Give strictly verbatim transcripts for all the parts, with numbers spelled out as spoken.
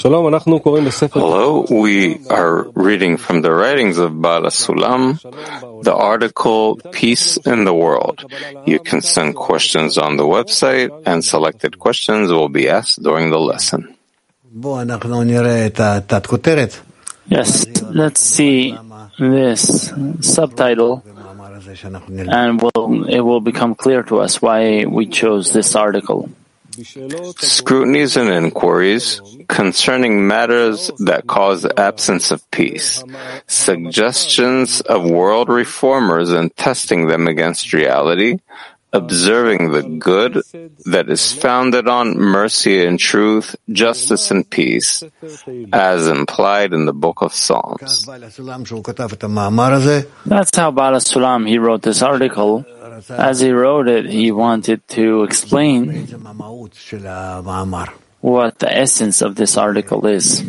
Hello, we are reading from the writings of Baal HaSulam, the article Peace in the World. You can send questions on the website, and selected questions will be asked during the lesson. Yes, let's see this subtitle, and we'll, it will become clear to us why we chose this article. Scrutinies and inquiries concerning matters that cause absence of peace, suggestions of world reformers and testing them against reality, observing the good that is founded on mercy and truth, justice and peace, as implied in the Book of Psalms. That's how Baal HaSulam, he wrote this article. As he wrote it, he wanted to explain what the essence of this article is,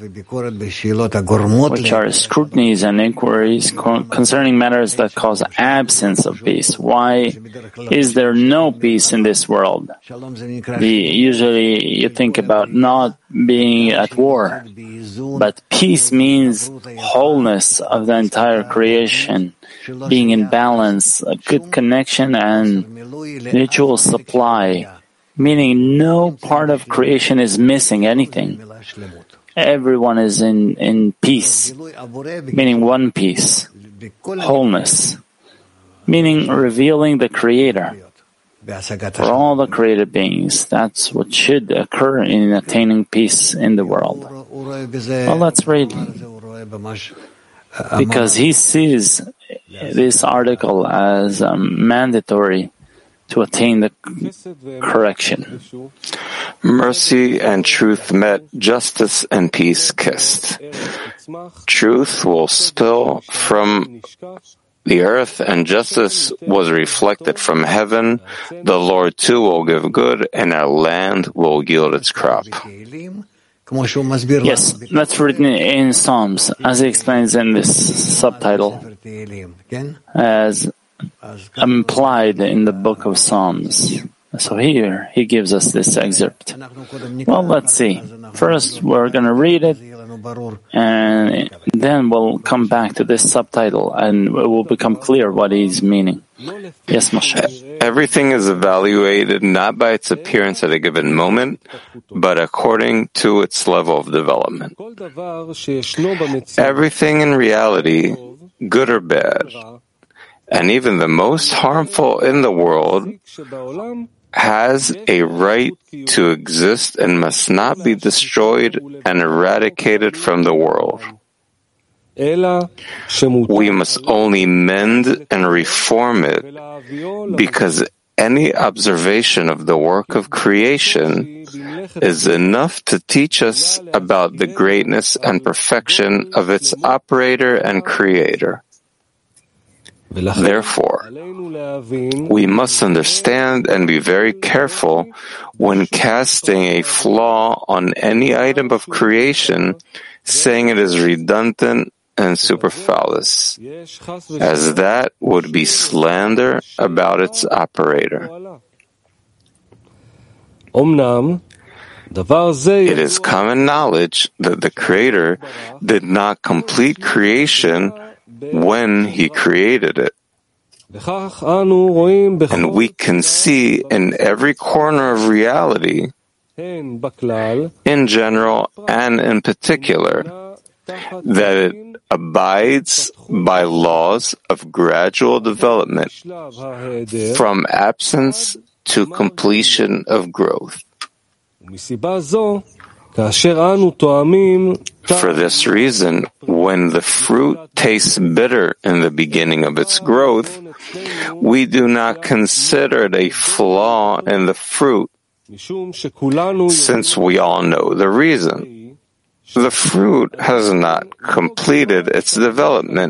which are scrutinies and inquiries concerning matters that cause absence of peace. Why is there no peace in this world? The, usually you think about not being at war, but peace means wholeness of the entire creation, being in balance, a good connection and mutual supply, meaning no part of creation is missing anything. Everyone is in, in peace, meaning one piece, wholeness, meaning revealing the Creator for all the created beings. That's what should occur in attaining peace in the world. Well, let's read. Because he sees this article as um, mandatory to attain the correction. Mercy and truth met, justice and peace kissed. Truth will spill from the earth, and justice was reflected from heaven. The Lord too will give good, and our land will yield its crop. Yes, that's written in Psalms, as he explains in this subtitle, as implied in the book of Psalms. So here, he gives us this excerpt. Well, let's see. First, we're going to read it, and then we'll come back to this subtitle, and it will become clear what he's meaning. Yes, Moshe. Everything is evaluated not by its appearance at a given moment, but according to its level of development. Everything in reality, good or bad, and even the most harmful in the world, has a right to exist and must not be destroyed and eradicated from the world. We must only mend and reform it, because any observation of the work of creation is enough to teach us about the greatness and perfection of its operator and creator. Therefore, we must understand and be very careful when casting a flaw on any item of creation, saying it is redundant and superfluous, as that would be slander about its operator. It is common knowledge that the Creator did not complete creation when He created it. And we can see in every corner of reality, in general and in particular, that it abides by laws of gradual development from absence to completion of growth. For this reason, when the fruit tastes bitter in the beginning of its growth, we do not consider it a flaw in the fruit, since we all know the reason. The fruit has not completed its development.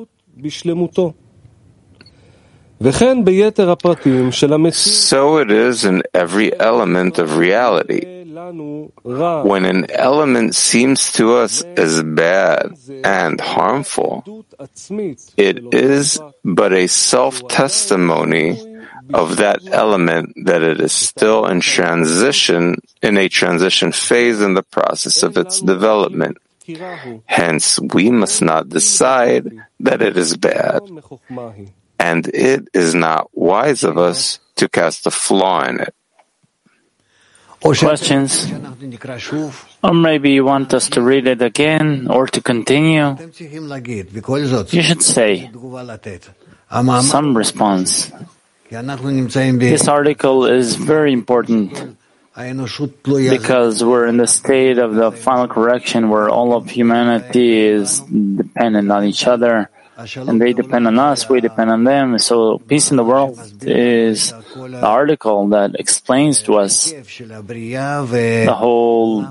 So it is in every element of reality. When an element seems to us as bad and harmful, it is but a self-testimony of that element that it is still in transition, in a transition phase in the process of its development. Hence, we must not decide that it is bad, and it is not wise of us to cast a flaw in it. Questions? Or maybe you want us to read it again or to continue? You should say some response. This article is very important because we're in the state of the final correction where all of humanity is dependent on each other, and they depend on us, we depend on them. So peace in the world is the article that explains to us the whole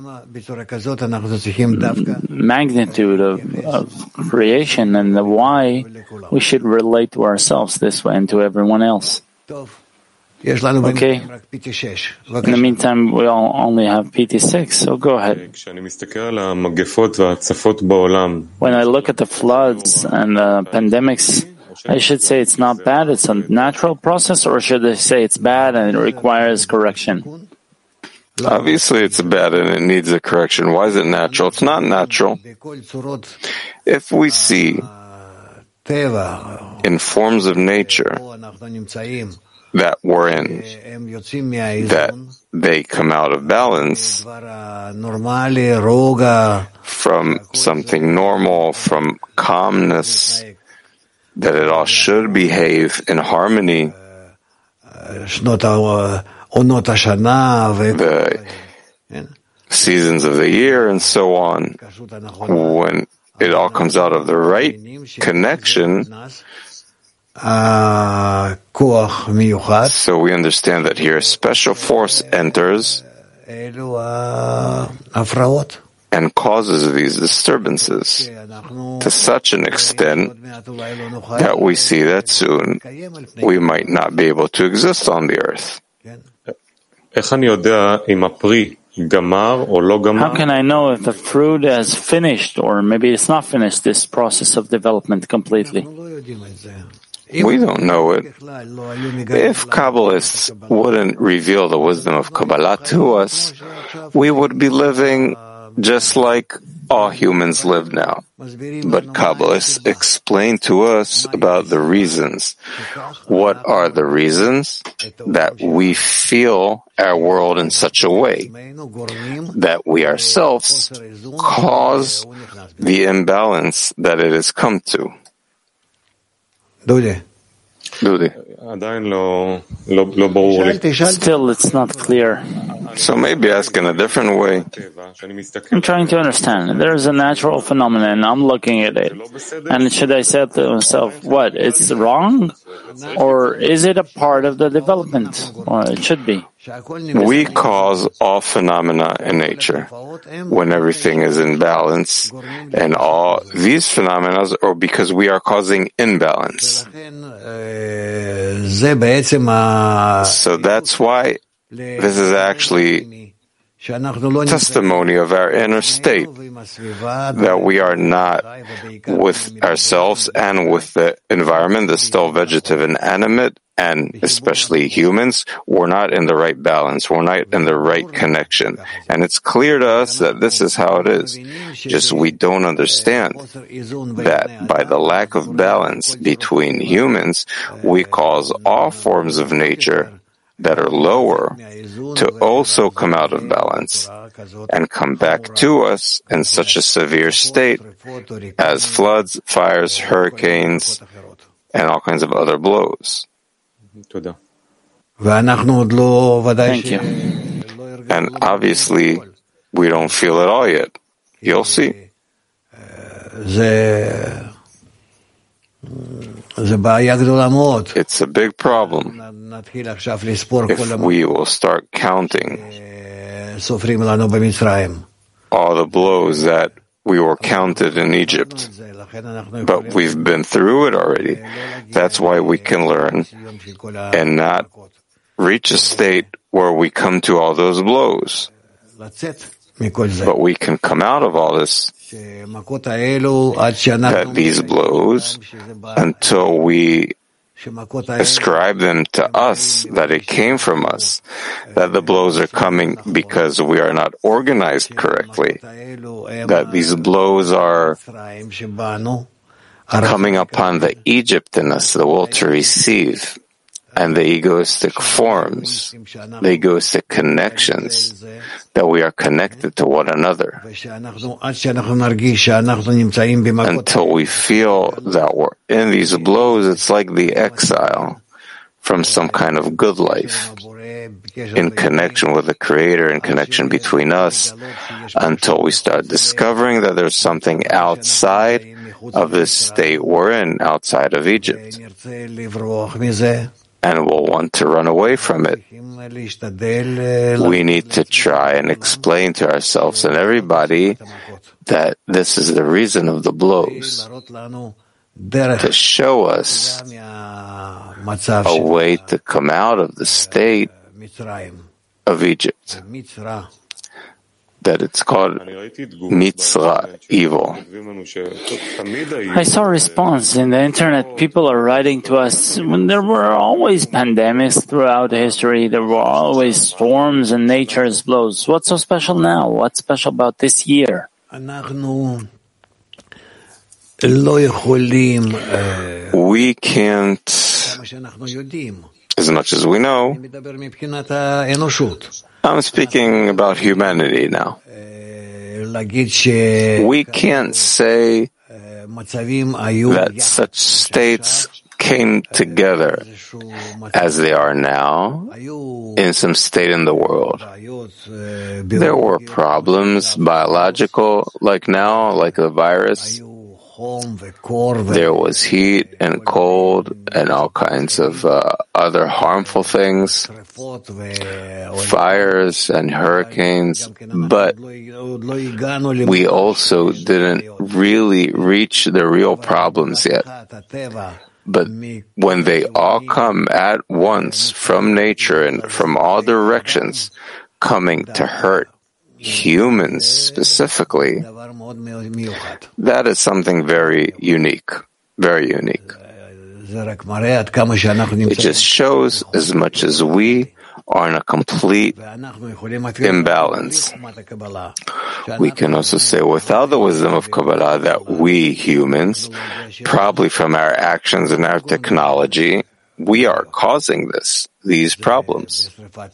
magnitude of, of creation and the why we should relate to ourselves this way and to everyone else. Okay. In the meantime, we all only have P T six, so go ahead. When I look at the floods and the pandemics, I should say it's not bad, it's a natural process, or should I say it's bad and it requires correction? Obviously, it's bad and it needs a correction. Why is it natural? It's not natural. If we see in forms of nature that we're in, that they come out of balance from something normal, from calmness, that it all should behave in harmony. The seasons of the year and so on, when it all comes out of the right connection, so we understand that here a special force enters and causes these disturbances to such an extent that we see that soon we might not be able to exist on the earth. How can I know if the fruit has finished or maybe it's not finished, this process of development completely? We don't know it. If Kabbalists wouldn't reveal the wisdom of Kabbalah to us, we would be living just like all humans live now. But Kabbalists explain to us about the reasons. What are the reasons? That we feel our world in such a way that we ourselves cause the imbalance that it has come to. Dudi. Still, it's not clear. So maybe ask in a different way. I'm trying to understand. There's a natural phenomenon. I'm looking at it. And should I say to myself, what, it's wrong? Or is it a part of the development? Or it should be. We cause all phenomena in nature when everything is in balance, and all these phenomena are because we are causing imbalance. So that's why this is actually testimony of our inner state, that we are not with ourselves and with the environment, the still vegetative and animate, and especially humans, we're not in the right balance, we're not in the right connection. And it's clear to us that this is how it is. Just we don't understand that by the lack of balance between humans, we cause all forms of nature that are lower to also come out of balance and come back to us in such a severe state as floods, fires, hurricanes, and all kinds of other blows. Thank you. And obviously, we don't feel it all yet. You'll see. It's a big problem if we will start counting all the blows that we were counted in Egypt. But we've been through it already. That's why we can learn and not reach a state where we come to all those blows. But we can come out of all this, that these blows, until we ascribe them to us, that it came from us, that the blows are coming because we are not organized correctly, that these blows are coming upon the Egypt in us, the will to receive, and the egoistic forms, the egoistic connections, that we are connected to one another, until we feel that we're in these blows. It's like the exile from some kind of good life, in connection with the Creator, in connection between us, until we start discovering that there's something outside of this state we're in, outside of Egypt, and we'll want to run away from it. We need to try and explain to ourselves and everybody that this is the reason of the blows, to show us a way to come out of the state of Egypt, that it's called Mitzra, evil. I saw a response in the internet. People are writing to us, when there were always pandemics throughout history, there were always storms and nature's blows. What's so special now? What's special about this year? We can't, as much as we know, I'm speaking about humanity now. We can't say that such states came together as they are now in some state in the world. There were problems, biological, like now, like the virus. There was heat and cold and all kinds of uh, other harmful things, fires and hurricanes, but we also didn't really reach the real problems yet. But when they all come at once from nature and from all directions, coming to hurt humans specifically, that is something very unique, very unique. It just shows as much as we are in a complete imbalance. We can also say, without the wisdom of Kabbalah, that we humans, probably from our actions and our technology, we are causing this, these problems.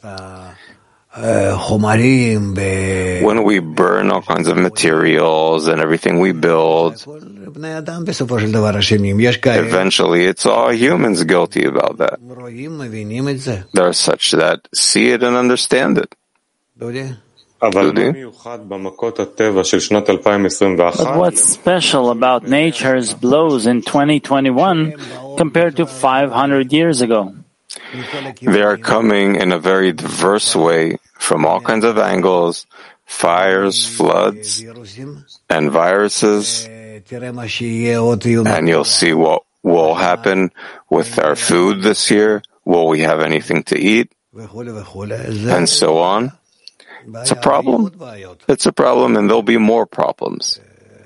When we burn all kinds of materials and everything we build, eventually it's all humans guilty about that. There are such that see it and understand it. But what's special about nature's blows in twenty twenty-one compared to five hundred years ago? They are coming in a very diverse way from all kinds of angles, fires, floods, and viruses. And you'll see what will happen with our food this year. Will we have anything to eat? And so on. It's a problem. It's a problem, and there'll be more problems.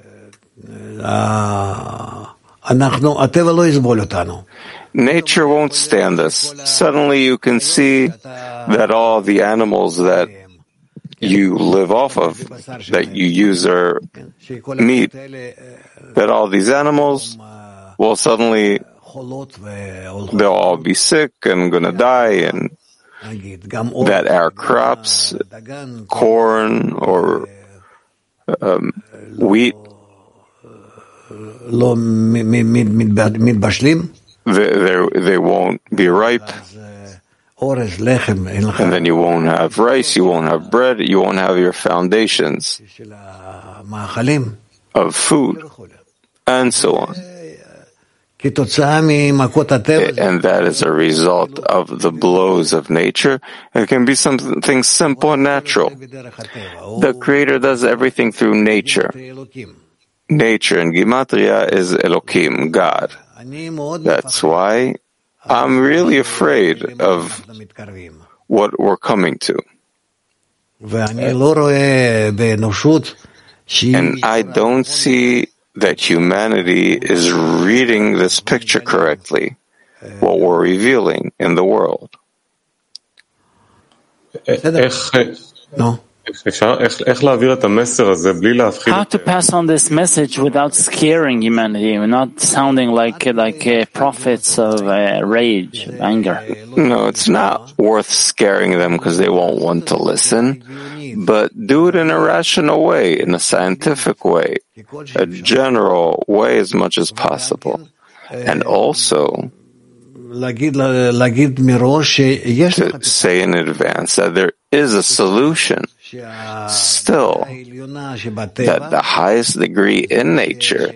Nature won't stand this. Suddenly you can see that all the animals that you live off of, that you use their meat, that all these animals will suddenly, they'll all be sick and going to die, and that our crops, corn or um, wheat, They, they, they won't be ripe, and then you won't have rice, you won't have bread, you won't have your foundations of food, and so on. And that is a result of the blows of nature. It can be something simple and natural. The Creator does everything through nature. Nature in Gematria is Elokim, God. That's why I'm really afraid of what we're coming to. And I don't see that humanity is reading this picture correctly. what we're revealing in the world. No. How to pass on this message without scaring humanity, not sounding like like uh, prophets of uh, rage, of anger? No, it's not worth scaring them because they won't want to listen, but do it in a rational way, in a scientific way, a general way as much as possible. And also to say in advance that there is a solution. Still, that the highest degree in nature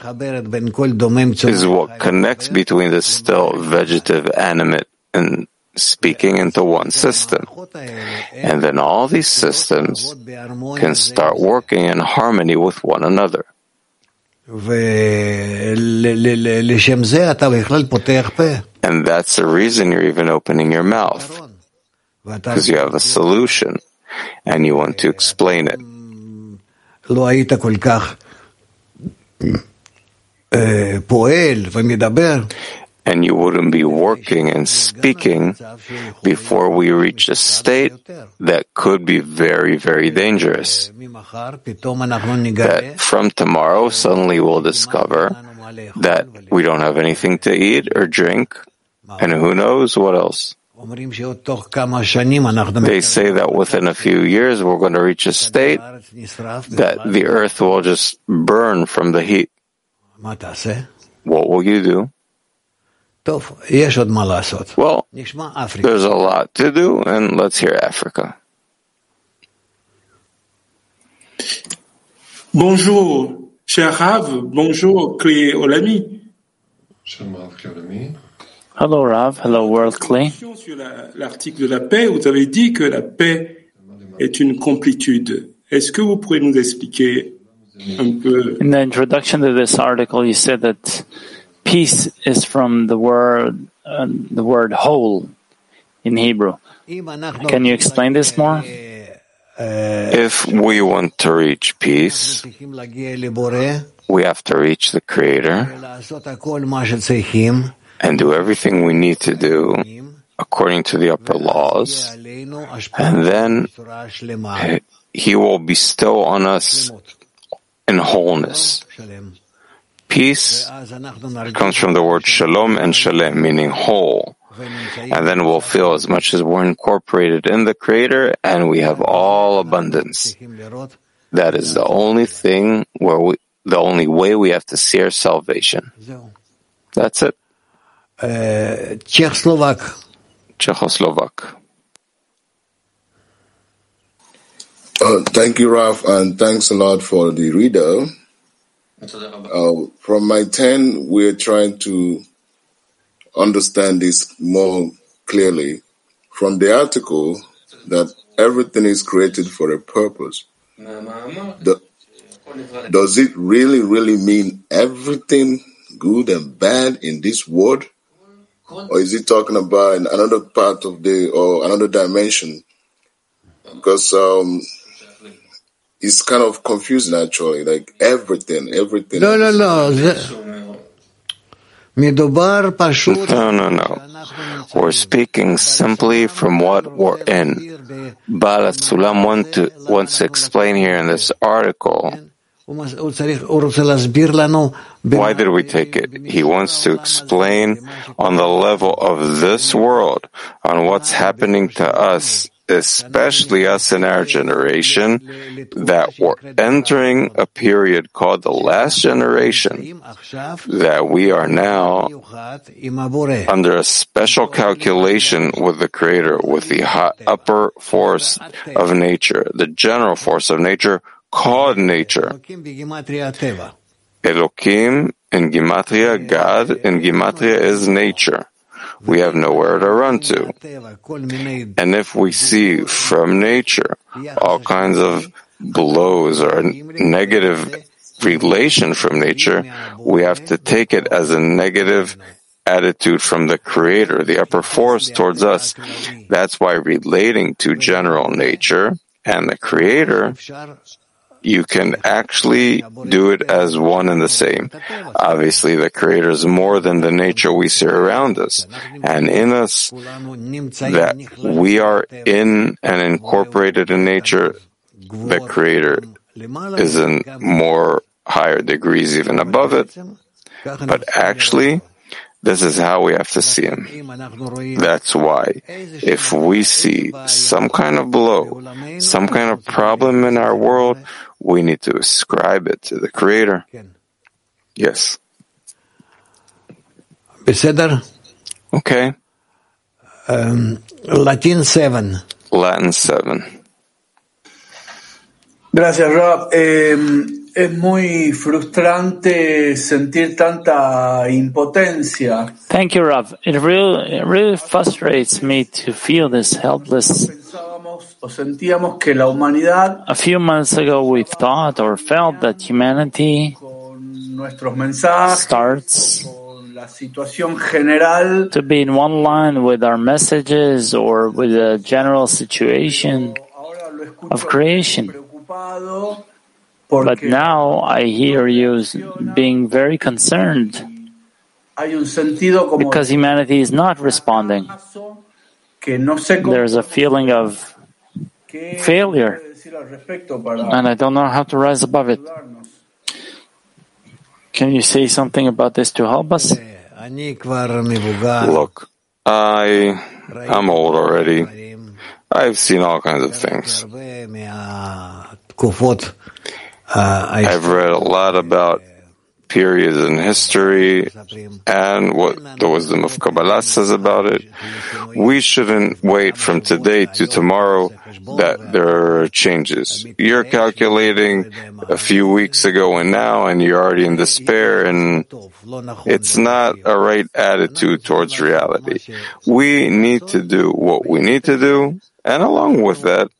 is what connects between the still, vegetative, animate, and speaking into one system. And then all these systems can start working in harmony with one another. And that's the reason you're even opening your mouth, because you have a solution and you want to explain it. And you wouldn't be working and speaking before we reach a state that could be very, very dangerous. That from tomorrow, suddenly we'll discover that we don't have anything to eat or drink, and who knows what else. They say that within a few years we're going to reach a state that the earth will just burn from the heat. What will you do? Well, there's a lot to do, and let's hear Africa. Bonjour, cher Rav. Bonjour, Clé Olami. Hello, Rav. Hello, World Clay. Sur l'article de la paix, vous avez dit que la paix est une complétude. Est-ce que vous pourrez nous expliquer un peu? In the introduction to this article, you said that peace is from the word uh, the word whole in Hebrew. Can you explain this more? If we want to reach peace, we have to reach the Creator and do everything we need to do according to the upper laws, and then He will bestow on us in wholeness. Peace comes from the word shalom and shalem, meaning whole. And then we'll feel as much as we're incorporated in the Creator and we have all abundance. That is the only thing where we, the only way we have to see our salvation. That's it. Uh, Czechoslovak. Czechoslovak. Uh, thank you, Raf, and thanks a lot for the reader. Uh, from my ten, we're trying to understand this more clearly. From the article, that everything is created for a purpose. The, does it really, really mean everything good and bad in this world? Or is it talking about another part of the, or another dimension? Because um, it's kind of confusing, actually, like everything, everything. No, no, no. No, no, no. We're speaking simply from what we're in. Baal HaSulam want to, wants to explain here in this article. Why did we take it? He wants to explain on the level of this world, on what's happening to us, especially us in our generation, that we're entering a period called the last generation, that we are now under a special calculation with the Creator, with the upper force of nature, the general force of nature, called nature. Elokim in Gematria, God in Gematria is nature. We have nowhere to run to. And if we see from nature all kinds of blows or negative relation from nature, we have to take it as a negative attitude from the Creator, the upper force towards us. That's why relating to general nature and the Creator you can actually do it as one and the same. Obviously, the Creator is more than the nature we see around us, and in us, that we are in and incorporated in nature. The Creator is in more higher degrees, even above it, but actually, this is how we have to see Him. That's why, if we see some kind of blow, some kind of problem in our world, we need to ascribe it to the Creator. Yes. Okay. Um, Latin seven. Latin seven. Gracias, Rab. Eh, es muy frustrante sentir tanta impotencia. Thank you, Rav. It really, it really frustrates me to feel this helpless. Pensábamos o sentíamos que la humanidad, a few months ago, we thought or felt that humanity con nuestros mensajes, starts con la situación general, to be in one line with our messages or with the general situation of creation. But now I hear you being very concerned because humanity is not responding. There's a feeling of failure, and I don't know how to rise above it. Can you say something about this to help us? Look, I, I'm old already. I've seen all kinds of things. I've read a lot about periods in history and what the wisdom of Kabbalah says about it. We shouldn't wait from today to tomorrow that there are changes. You're calculating a few weeks ago and now, and you're already in despair, and it's not a right attitude towards reality. We need to do what we need to do, and along with that,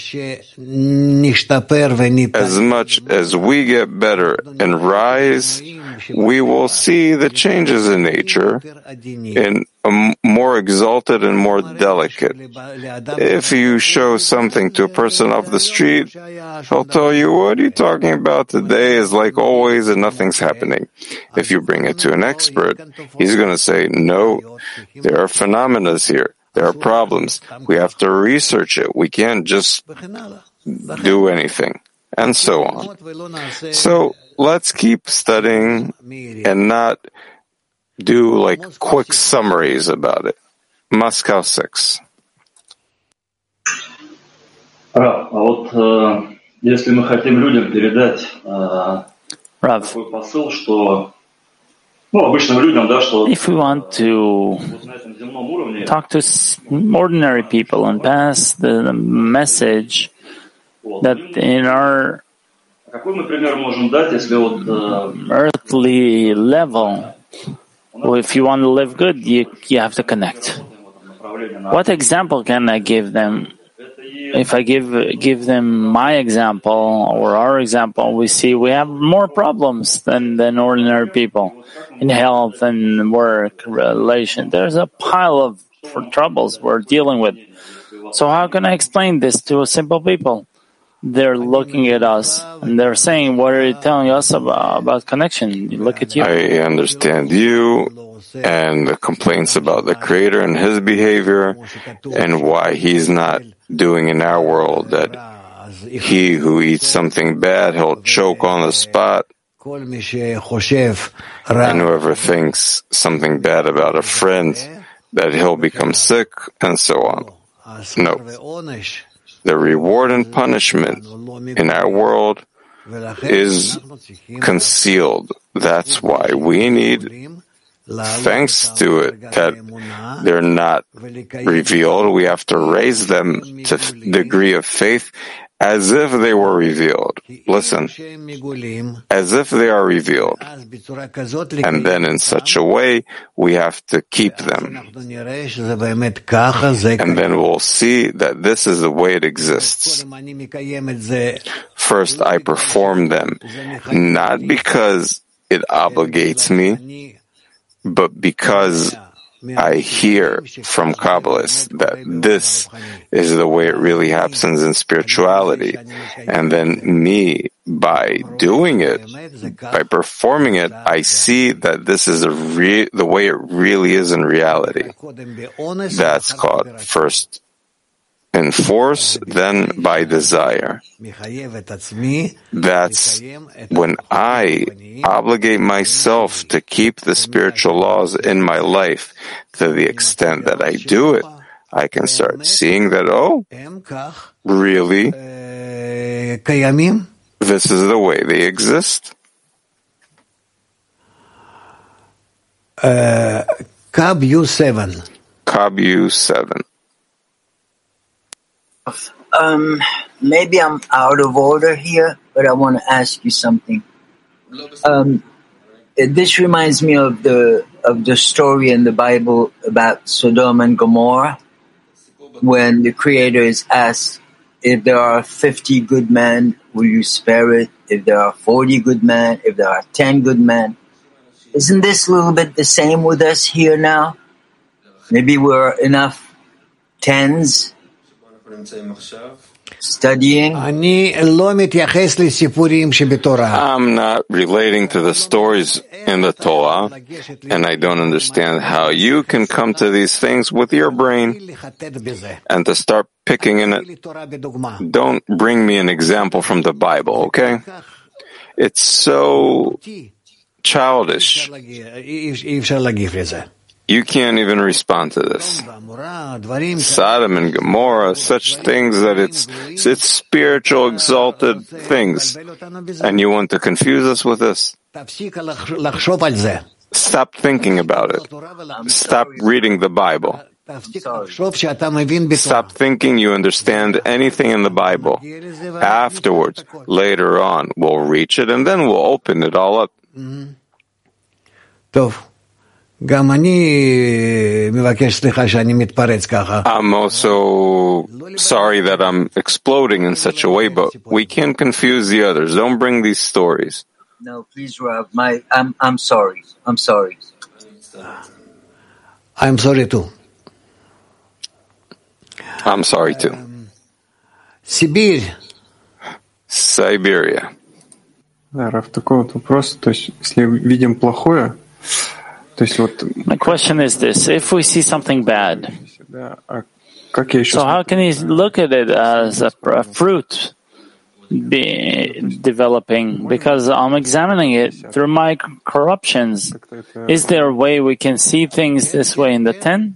as much as we get better and rise, we will see the changes in nature in a more exalted and more delicate. If you show something to a person off the street, he'll tell you, what are you talking about? Today is like always and nothing's happening. If you bring it to an expert, he's going to say, no, there are phenomena here. There are problems. We have to research it. We can't just do anything, and so on. So let's keep studying and not do like quick summaries about it. Moscow six. Рав, а вот если мы хотим людям передать такой посыл, что ну обычным людям, да, что if we want to talk to ordinary people and pass the message that in our earthly level, well, if you want to live good, you, you have to connect. What example can I give them? If I give give them my example or our example, we see we have more problems than, than ordinary people in health and work, relation. There's a pile of for troubles we're dealing with. So how can I explain this to simple people? They're looking at us and they're saying, what are you telling us about, about connection? Look at you. I understand you and the complaints about the Creator and His behavior and why He's not doing in our world that he who eats something bad, he'll choke on the spot. And whoever thinks something bad about a friend, that he'll become sick, and so on. No. The reward and punishment in our world is concealed. That's why we need, thanks to it, that they're not revealed. We have to raise them to the degree of faith as if they were revealed. Listen, as if they are revealed. And then in such a way, we have to keep them. And then we'll see that this is the way it exists. First, I perform them, not because it obligates me, but because I hear from Kabbalists that this is the way it really happens in spirituality. And then me, by doing it, by performing it, I see that this is a re- the way it really is in reality. That's called first in force, then by desire. That's when I obligate myself to keep the spiritual laws in my life. To the extent that I do it, I can start seeing that, oh, really, this is the way they exist. Uh, Cab U seven. Cab U seven. Um, maybe I'm out of order here, but I want to ask you something. Um, this reminds me of the of the story in the Bible about Sodom and Gomorrah, when the Creator is asked, if there are fifty good men, will you spare it? If there are forty good men, if there are ten good men. Isn't this a little bit the same with us here now? Maybe we're enough tens studying. I'm not relating to the stories in the Torah, and I don't understand how you can come to these things with your brain and to start picking in it. Don't bring me an example from the Bible, okay? It's so childish. You can't even respond to this. Sodom and Gomorrah, such things that it's it's spiritual, exalted things. And you want to confuse us with this? Stop thinking about it. Stop reading the Bible. Stop thinking you understand anything in the Bible. Afterwards, later on, we'll reach it and then we'll open it all up. I'm also sorry that I'm exploding in such a way, but we can't confuse the others. Don't bring these stories. No, please, Rav. My, I'm, I'm sorry. I'm sorry. I'm sorry too. I'm sorry too. Сибирь. Siberia. Да, Раф, такой вот вопрос. То есть, если видим плохое, my question is this: if we see something bad, so how can you look at it as a, a fruit be developing? Because I'm examining it through my corruptions. Is there a way we can see things this way in the ten?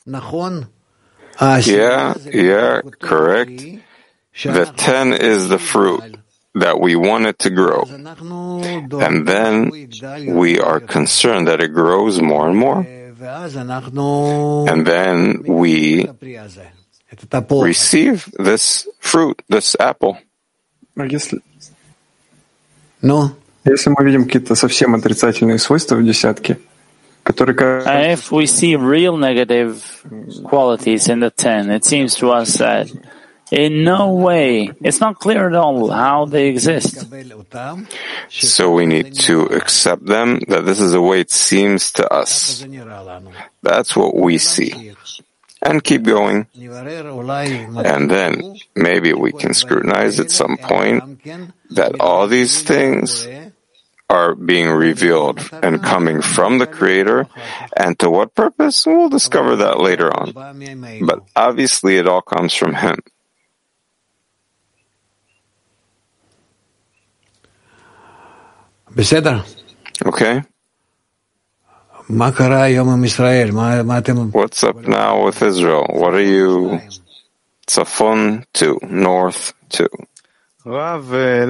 Yeah, yeah, correct. The ten is the fruit that we want it to grow. And then we are concerned that it grows more and more. And then we receive this fruit, this apple. Если, no. Если мы видим какие-то совсем отрицательные свойства в десятке, которые... If we see real negative qualities in the ten, it seems to us that in no way, it's not clear at all how they exist. So we need to accept them, that this is the way it seems to us. That's what we see. And keep going. And then maybe we can scrutinize at some point that all these things are being revealed and coming from the Creator, and to what purpose? We'll discover that later on. But obviously it all comes from Him. Okay. What's up now with Israel? What are you? Tzafon to, north to. Rav,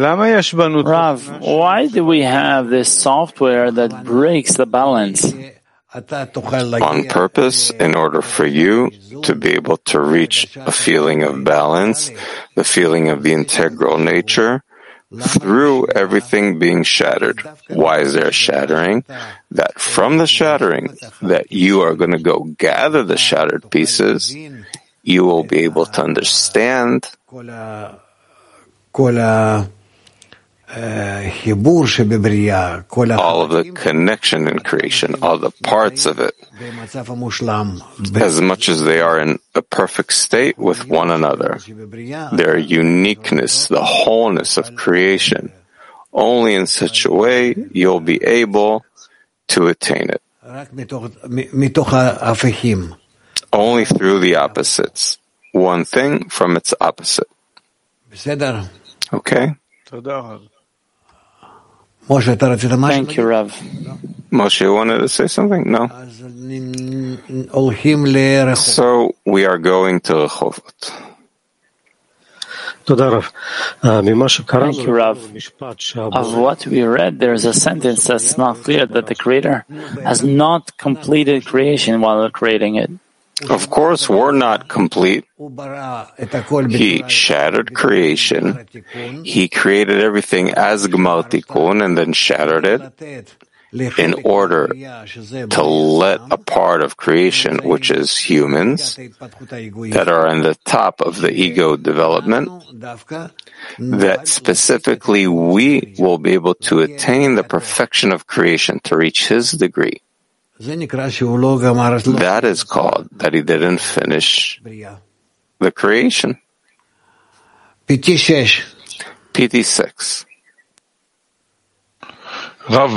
why do we have this software that breaks the balance? On purpose, in order for you to be able to reach a feeling of balance, the feeling of the integral nature, through everything being shattered. Why is there a shattering? That from the shattering, that you are going to go gather the shattered pieces, you will be able to understand all of the connection in creation, all the parts of it, as much as they are in a perfect state with one another. Their uniqueness, the wholeness of creation, only in such a way you'll be able to attain it. Only through the opposites. One thing from its opposite. Okay? Thank you, Rav. Moshe wanted to say something? No? So we are going to Rehovot. Thank you, Rav. Of what we read, there is a sentence that's not clear, that the Creator has not completed creation while creating it. Of course, we're not complete. He shattered creation. He created everything as Gmar Tikkun and then shattered it in order to let a part of creation, which is humans, that are on the top of the ego development, that specifically we will be able to attain the perfection of creation, to reach his degree. That is called that he didn't finish the creation. P T six. Rav,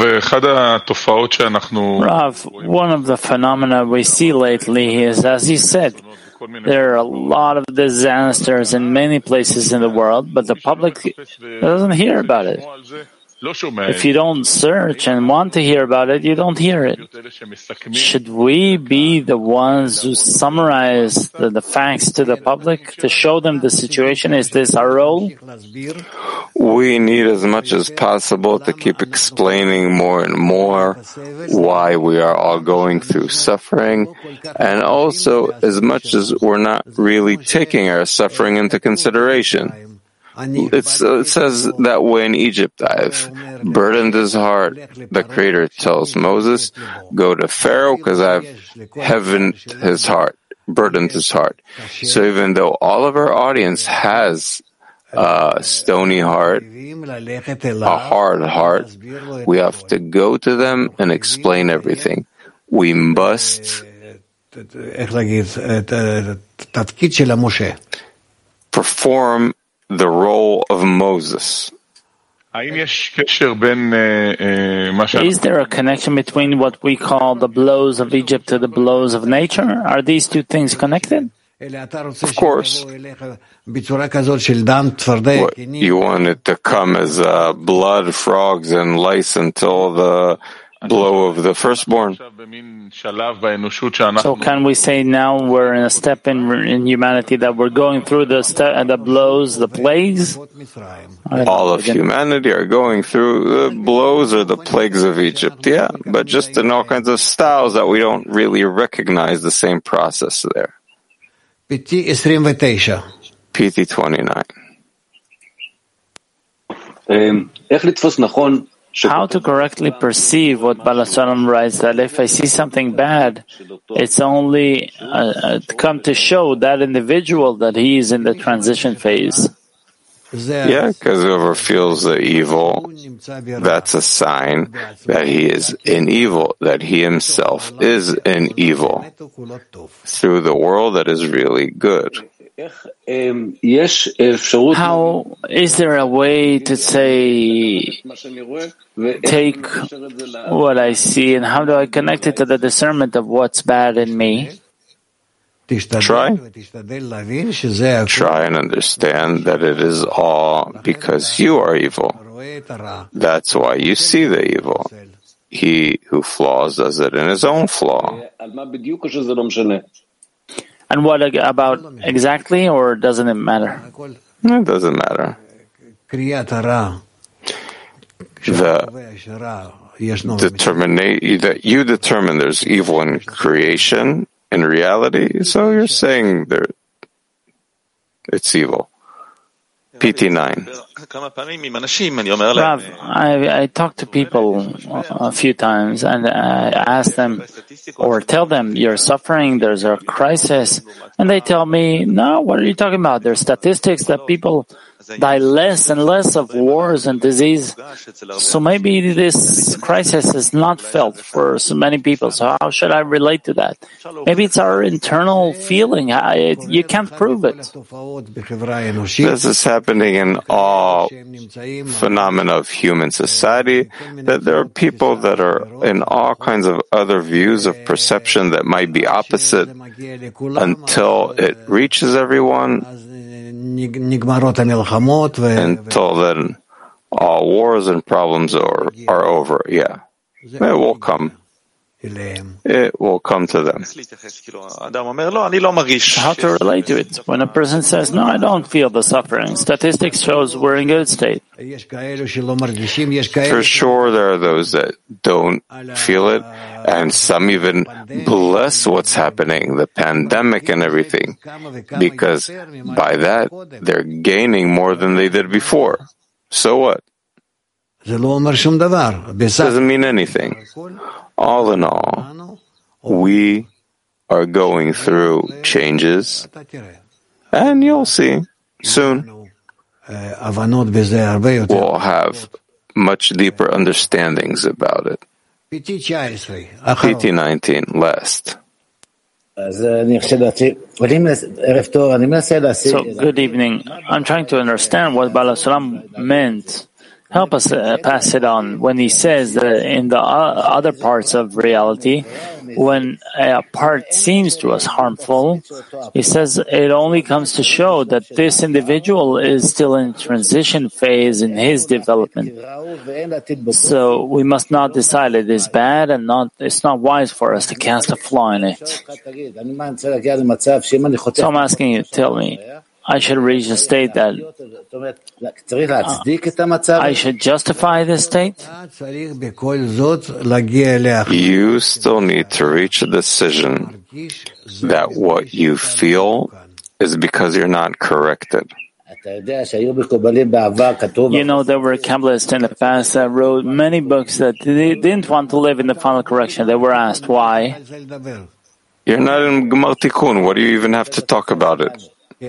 one of the phenomena we see lately is, as you said, there are a lot of disasters in many places in the world, but the public doesn't hear about it. If you don't search and want to hear about it, you don't hear it. Should we be the ones who summarize the, the facts to the public to show them the situation? Is this our role? We need as much as possible to keep explaining more and more why we are all going through suffering, and also as much as we're not really taking our suffering into consideration. It's, uh, it says that way in Egypt. I've burdened his heart. The Creator tells Moses, go to Pharaoh because I've heavened his heart, burdened his heart. So even though all of our audience has a stony heart, a hard heart, we have to go to them and explain everything. We must perform the role of Moses. Is there a connection between what we call the blows of Egypt to the blows of nature? Are these two things connected? Of course. What, you want it to come as uh, blood, frogs, and lice until the blow of the firstborn. So can we say now we're in a step in, in humanity that we're going through the st- the blows, the plagues? All of humanity are going through the blows or the plagues of Egypt, yeah, but just in all kinds of styles that we don't really recognize the same process there. P T twenty-nine. How to correctly perceive what Baal HaShalom writes, that if I see something bad, it's only uh, come to show that individual that he is in the transition phase. Yeah, because whoever feels the evil, that's a sign that he is in evil, that he himself is in evil through the world that is really good. How is there a way to say, take what I see and how do I connect it to the discernment of what's bad in me? Try. Try and understand that it is all because you are evil. That's why you see the evil. He who flaws does it in his own flaw. And what about exactly, or doesn't it matter? It doesn't matter. The determination that you determine there's evil in creation, in reality, so you're saying there it's evil. P T nine. Rav, I, I talk to people a few times and I ask them or tell them, you're suffering, there's a crisis, and they tell me, no, what are you talking about? There's statistics that people die less and less of wars and disease. So maybe this crisis is not felt for so many people. So how should I relate to that? Maybe it's our internal feeling. I, you can't prove it. This is happening in all phenomena of human society, that there are people that are in all kinds of other views of perception that might be opposite until it reaches everyone, until then all wars and problems are, are over. Yeah, it will come. It will come to them. How to relate to it? When a person says, no, I don't feel the suffering, statistics shows we're in good state. For sure, there are those that don't feel it, and some even bless what's happening, the pandemic and everything, because by that, they're gaining more than they did before. So what? Doesn't mean anything. All in all, we are going through changes, and you'll see soon we'll have much deeper understandings about it. P T nineteen, last. So, good evening. I'm trying to understand what Baal HaSulam meant. Help us uh, pass it on when he says that in the uh, other parts of reality, when a part seems to us harmful, he says it only comes to show that this individual is still in transition phase in his development. So we must not decide it is bad and not it's not wise for us to cast a flaw in it. So I'm asking you, tell me, I should reach a state that uh, I should justify this state? You still need to reach a decision that what you feel is because you're not corrected. You know, there were Kabbalists in the past that wrote many books that they didn't want to live in the final correction. They were asked why. You're not in Gemar Tikkun. What do you even have to talk about it?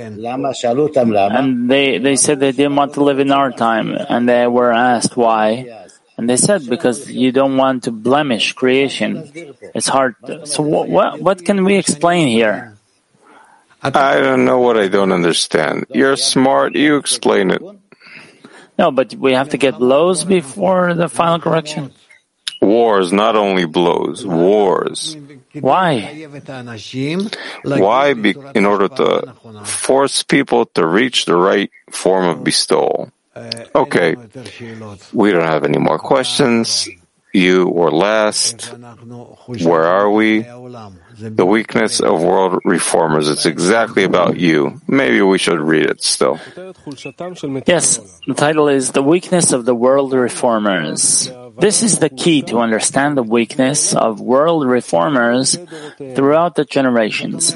And they, they said they didn't want to live in our time, and they were asked why. And they said because you don't want to blemish creation. It's hard. To, so what, what what can we explain here? I don't know what I don't understand. You're smart. You explain it. No, but we have to get blows before the final correction. Wars, not only blows, wars. Why? Why? Be, in order to force people to reach the right form of bestowal. Okay, we don't have any more questions. You were last. Where are we? The weakness of world reformers. It's exactly about you. Maybe we should read it still. Yes, the title is The Weakness of the World Reformers. This is the key to understand the weakness of world reformers throughout the generations.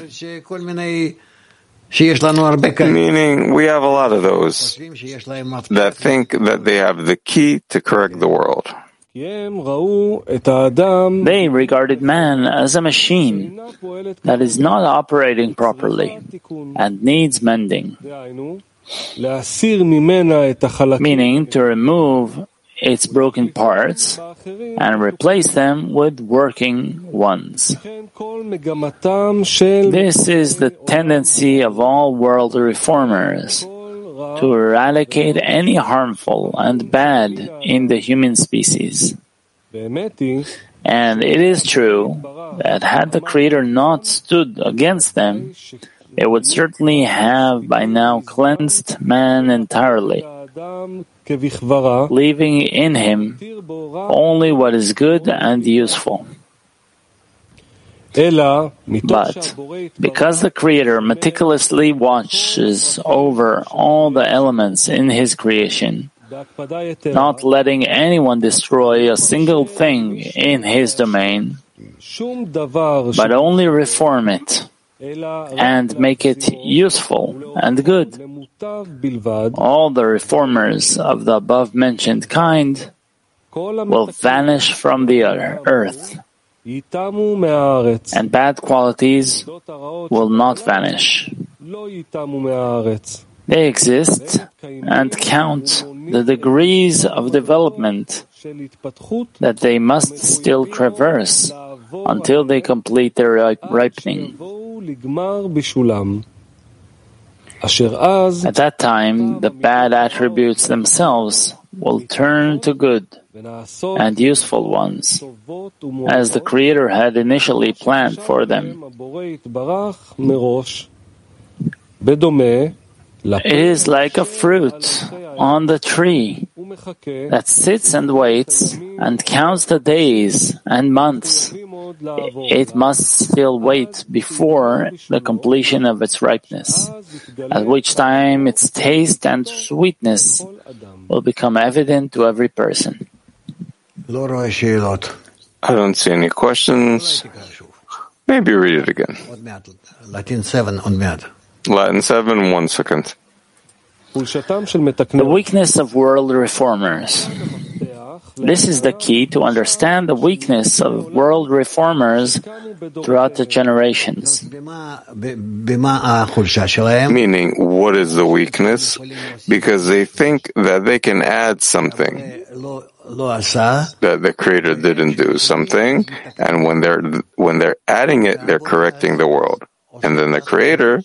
Meaning, we have a lot of those that think that they have the key to correct the world. They regarded man as a machine that is not operating properly and needs mending, meaning to remove its broken parts and replace them with working ones. This is the tendency of all world reformers, to eradicate any harmful and bad in the human species. And it is true that had the Creator not stood against them, it would certainly have by now cleansed man entirely, leaving in him only what is good and useful. But because the Creator meticulously watches over all the elements in His creation, not letting anyone destroy a single thing in His domain, but only reform it and make it useful and good, all the reformers of the above-mentioned kind will vanish from the earth, and bad qualities will not vanish. They exist and count the degrees of development that they must still traverse until they complete their ripening. At that time, the bad attributes themselves will turn to good and useful ones, as the Creator had initially planned for them. It is like a fruit on the tree that sits and waits and counts the days and months. It must still wait before the completion of its ripeness, at which time its taste and sweetness will become evident to every person. I don't see any questions. Maybe read it again. Latin seven on mad. Latin seven, one second. The weakness of world reformers. This is the key to understand the weakness of world reformers throughout the generations. Meaning, what is the weakness? Because they think that they can add something, that the Creator didn't do something, and when they're when they're adding it, they're correcting the world. And then the Creator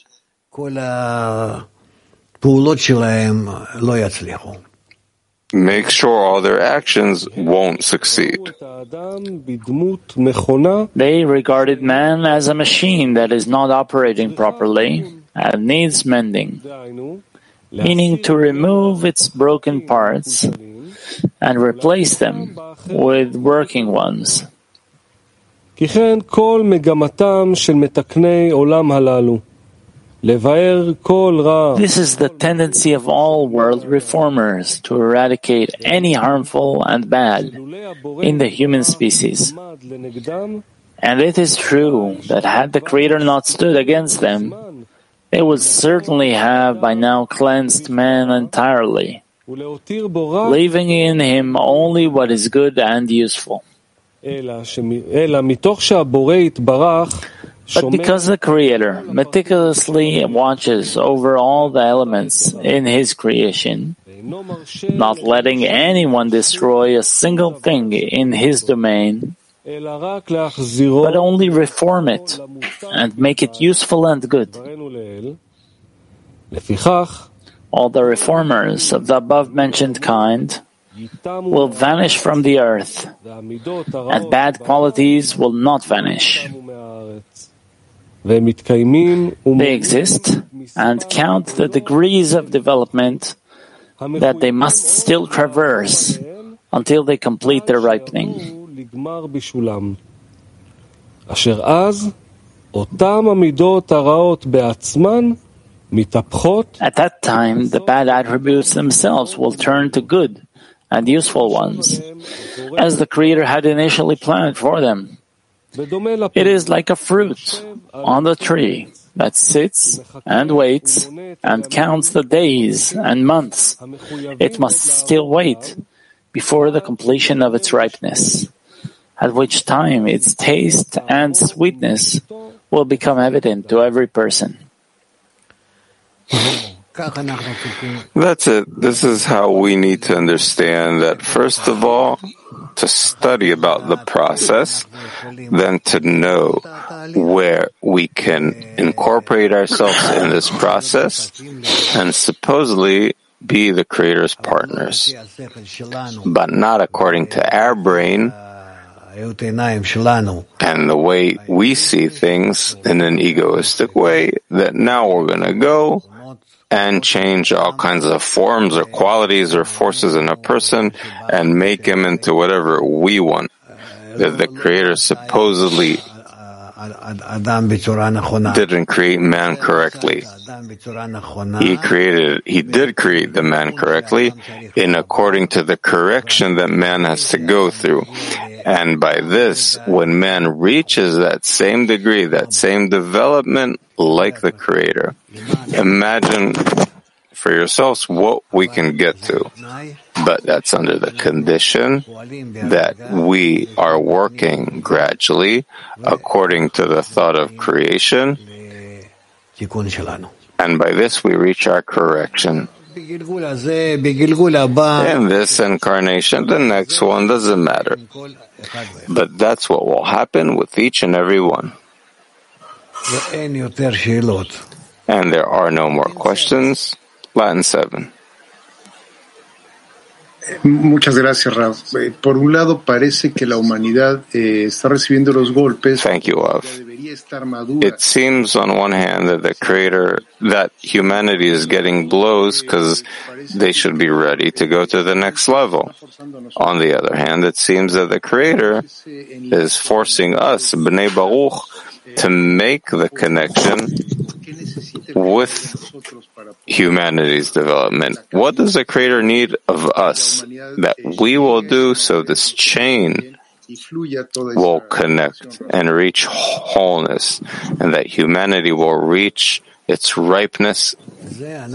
make sure all their actions won't succeed. They regarded man as a machine that is not operating properly and needs mending, meaning to remove its broken parts and replace them with working ones. This is the tendency of all world reformers to eradicate any harmful and bad in the human species. And it is true that had the Creator not stood against them, they would certainly have by now cleansed man entirely, leaving in him only what is good and useful. But because the Creator meticulously watches over all the elements in His creation, not letting anyone destroy a single thing in His domain, but only reform it and make it useful and good. All the reformers of the above-mentioned kind will vanish from the earth, and bad qualities will not vanish. They exist and count the degrees of development that they must still traverse until they complete their ripening. At that time, the bad attributes themselves will turn to good and useful ones, as the Creator had initially planned for them. It is like a fruit on the tree that sits and waits and counts the days and months. It must still wait before the completion of its ripeness, at which time its taste and sweetness will become evident to every person. That's it. This is how we need to understand that, first of all, to study about the process, then to know where we can incorporate ourselves in this process and supposedly be the Creator's partners, but not according to our brain and the way we see things in an egoistic way, that now we're going to go and change all kinds of forms or qualities or forces in a person and make him into whatever we want. That the Creator supposedly didn't create man correctly. He created, he did create the man correctly in according to the correction that man has to go through. And by this, when man reaches that same degree, that same development, like the Creator, imagine for yourselves what we can get to. But that's under the condition that we are working gradually according to the thought of creation And by this we reach our correction. In this incarnation, the next one doesn't matter. But that's what will happen with each and every one. And there are no more questions. Latin seven. Muchas gracias, Rav. Por un lado, parece que la humanidad eh, está recibiendo los golpes. Thank you, Rav. It seems on one hand that the Creator, that humanity is getting blows because they should be ready to go to the next level. On the other hand, it seems that the Creator is forcing us, Bnei Baruch, to make the connection with humanity's development. What does the Creator need of us that we will do so this chain will connect and reach wholeness, and that humanity will reach its ripeness? We are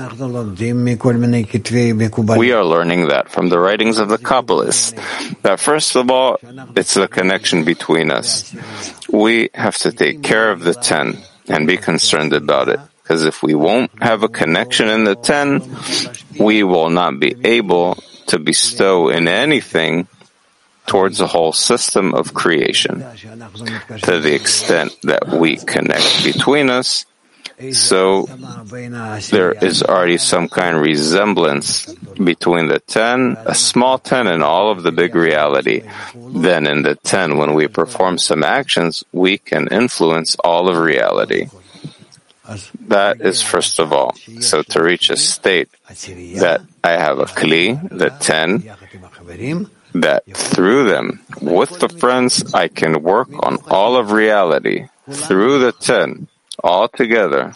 learning that from the writings of the Kabbalists, that first of all, it's the connection between us. We have to take care of the ten and be concerned about it. Because if we won't have a connection in the ten, we will not be able to bestow in anything towards the whole system of creation. To the extent that we connect between us, so there is already some kind of resemblance between the ten, a small ten, and all of the big reality. Then in the ten, when we perform some actions, we can influence all of reality. That is first of all. So to reach a state that I have a kli, the ten, that through them, with the friends, I can work on all of reality, through the ten, all together.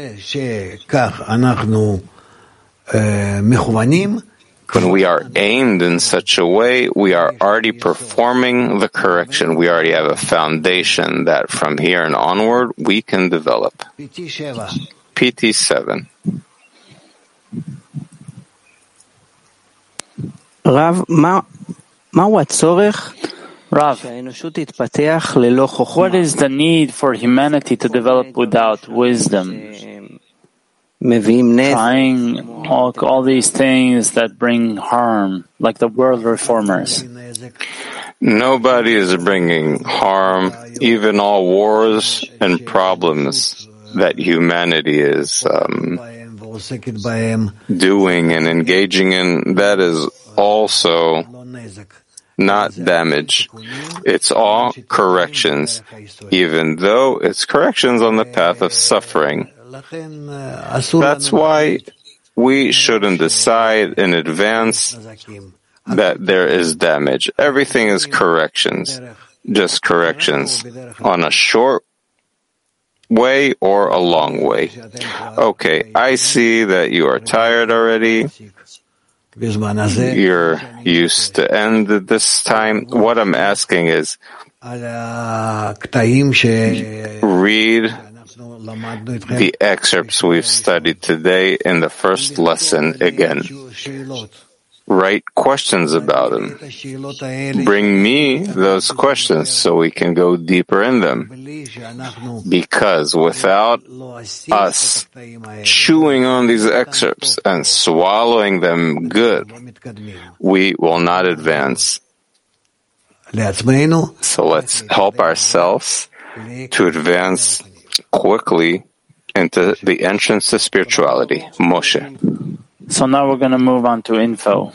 When we are aimed in such a way, we are already performing the correction. We already have a foundation that from here and onward we can develop. P T seven. Rav, ma'u hatzorech? Rav, what is the need for humanity to develop without wisdom? Trying all, all these things that bring harm, like the world reformers. Nobody is bringing harm, even all wars and problems that humanity is um, doing and engaging in, that is also not damage. It's all corrections, even though it's corrections on the path of suffering. That's why we shouldn't decide in advance that there is damage. Everything is corrections, just corrections on a short way or a long way. Okay, I see that you are tired already. You're used to end this time. What I'm asking is, read the excerpts we've studied today in the first lesson again. Write questions about them. Bring me those questions so we can go deeper in them. Because without us chewing on these excerpts and swallowing them good, we will not advance. So let's help ourselves to advance quickly into the entrance to spirituality. Moshe. So now we're going to move on to info.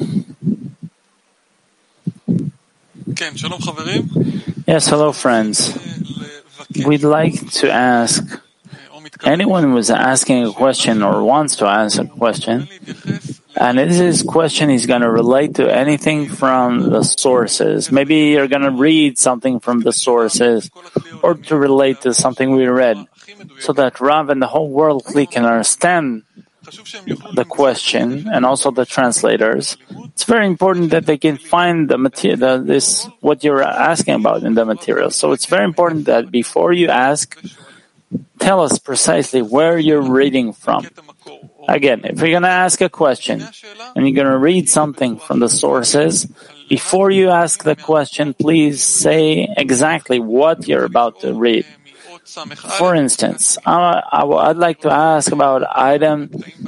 Yes, hello friends. We'd like to ask anyone who is asking a question or wants to ask a question, and this question is going to relate to anything from the sources. Maybe you're going to read something from the sources or to relate to something we read, so that Rav and the whole world can understand the question and also the translators. It's very important that they can find the material, this what you're asking about in the material. So it's very important that before you ask, tell us precisely where you're reading from. Again, if you're going to ask a question and you're going to read something from the sources, before you ask the question, please say exactly what you're about to read, For instance, I, I, I'd like to ask about item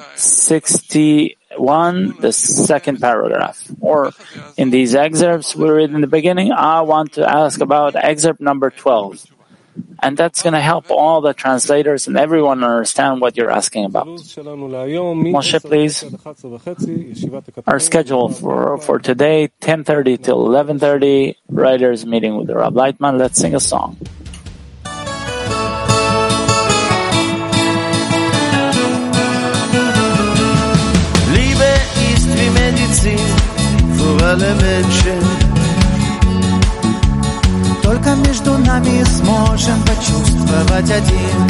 sixty-one, the second paragraph. Or in these excerpts we read in the beginning, I want to ask about excerpt number twelve. And that's going to help all the translators and everyone understand what you're asking about. Moshe, please. Our schedule for, for today, ten thirty till eleven thirty, writers meeting with the Rav Lightman. Let's sing a song. Liebe ist wie Medizin für alle Menschen. Только между нами сможем почувствовать один.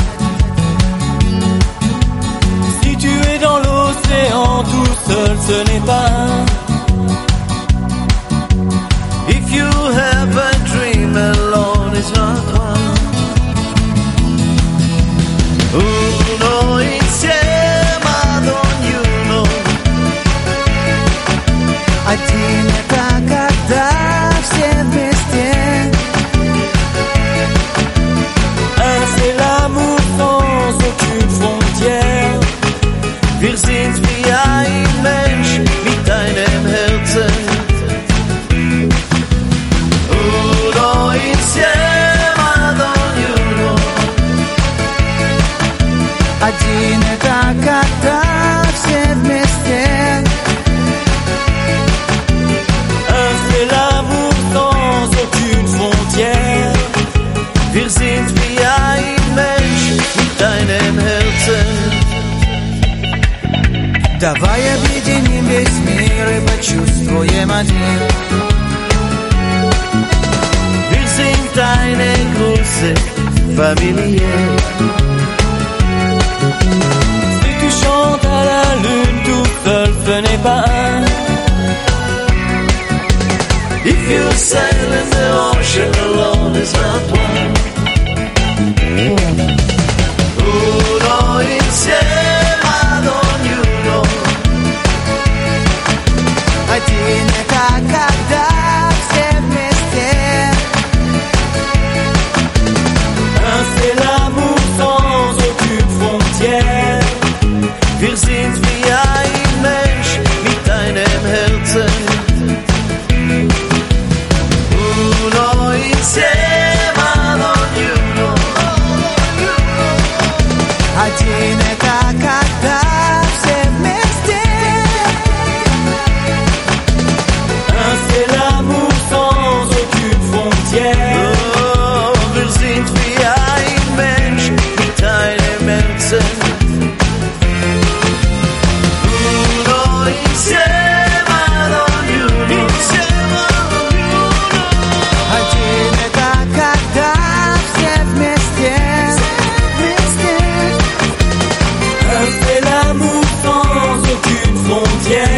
Si tu es dans l'océan, tout seul ce n'est pas un. If you have a dream, alone is not one. Uno insieme ad ognuno. Один это когда все вместе. C'est l'amour sans aucune frontière. Wir sind wie ein Mensch mit einem Herzen. Uno insieme ad ognuno. Один это когда все вместе. C'est l'amour sans aucune frontière. Wir sind wie ein Mensch mit deinem Herzen. Давай объединим весь мир и почувствуем один. Wir sind eine große Familie. Si tu chantes à la lune tout seul, ce n'est pas un. If you sail in the ocean alone, it's not one. Uno insieme ad ognuno. Один это когда все вместе. Un c'est l'amour sans aucune frontière. Wir sind wie ein Mensch mit einem Herzen. Uno insieme ad ognuno. Один это когда все вместе. Un c'est l'amour sans aucune frontière. Oh, wir sind wie ein Mensch mit einem Herzen. Uno insieme ad ognuno. Один это когда все вместе. C'est l'amour sans aucune frontière.